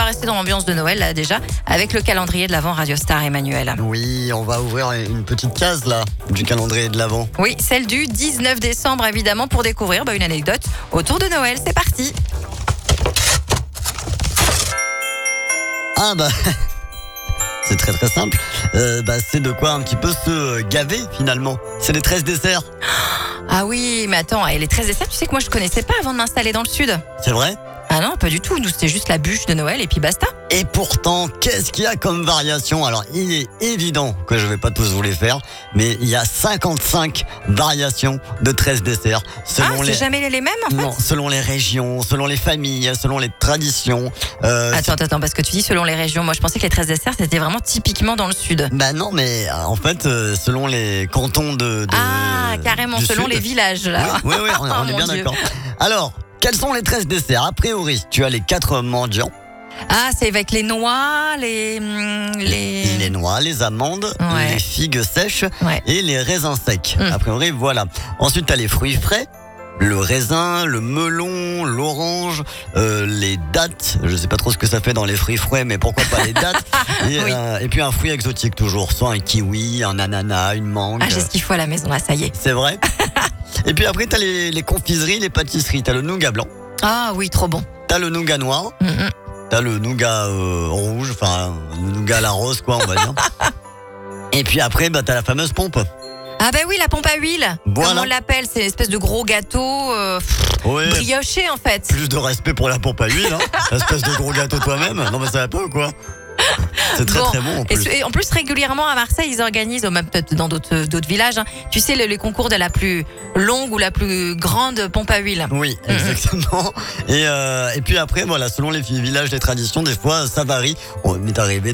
rester dans l'ambiance de Noël là déjà avec le calendrier de l'Avent Radio Star, Emmanuel. Oui, on va ouvrir une petite case là du calendrier de l'Avent. Oui, celle du 19 décembre évidemment pour découvrir une anecdote autour de Noël. C'est parti. Ah bah, c'est très très simple. C'est de quoi un petit peu se gaver finalement. C'est les 13 desserts. Ah oui, mais attends, et les 13 desserts, tu sais que moi je connaissais pas avant de m'installer dans le sud. C'est vrai? Ah non, pas du tout. Nous, c'était juste la bûche de Noël et puis basta. Et pourtant, qu'est-ce qu'il y a comme variation? Alors, il est évident que je vais pas tous vous les faire, mais il y a 55 variations de 13 desserts. C'est jamais les mêmes en fait? Non, selon les régions, selon les familles, selon les traditions. Attends, parce que tu dis selon les régions. Moi, je pensais que les 13 desserts, c'était vraiment typiquement dans le sud. Bah non, mais en fait, selon les cantons de carrément, du selon sud. les villages, là. Oui, on est Mon bien Dieu. d'accord. Alors, quels sont les 13 desserts? A priori, tu as les 4 mendiants. Ah, c'est avec les noix, les noix, les amandes, Ouais. les figues sèches Ouais. et les raisins secs. A priori, voilà. Ensuite, tu as les fruits frais, le raisin, le melon, l'orange, les dattes. Je sais pas trop ce que ça fait dans les fruits frais, mais pourquoi pas les dattes. Et, Oui. et puis un fruit exotique toujours, soit un kiwi, un ananas, une mangue. Ah, j'ai ce qu'il faut à la maison, là, ça y est. C'est vrai. Et puis après, tu as les confiseries, les pâtisseries. Tu as le nougat blanc, Ah oui, trop bon. tu as le nougat noir, t'as le nougat rouge, enfin le nougat à la rose quoi on va dire. Et puis après t'as la fameuse pompe. Ah bah oui, la pompe à huile. Voilà. Comme on l'appelle, c'est une espèce de gros gâteau Ouais. brioché en fait. Plus de respect pour la pompe à huile, hein. Espèce de gros gâteau toi-même. Non mais ça va pas ou quoi? C'est très très bon en plus. Et en plus, régulièrement à Marseille, ils organisent, ou même peut-être dans d'autres villages, hein, tu sais, les concours de la plus longue ou la plus grande pompe à huile. Oui, exactement. Et puis après, voilà, selon les villages, les traditions, des fois, ça varie. On m'est arrivé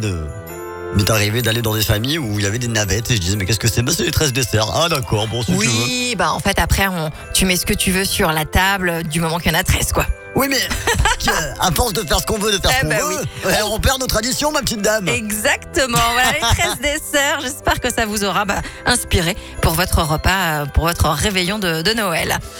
d'aller dans des familles où il y avait des navettes et je disais, mais qu'est-ce que c'est? C'est les 13 desserts. Ah, d'accord, bon, si tu veux. Oui, bah en fait, après, tu mets ce que tu veux sur la table du moment qu'il y en a 13, quoi. Oui, mais à force de faire ce qu'on veut, on perd nos traditions, ma petite dame. Exactement. Voilà les 13 desserts. J'espère que ça vous aura inspiré pour votre repas, pour votre réveillon de Noël.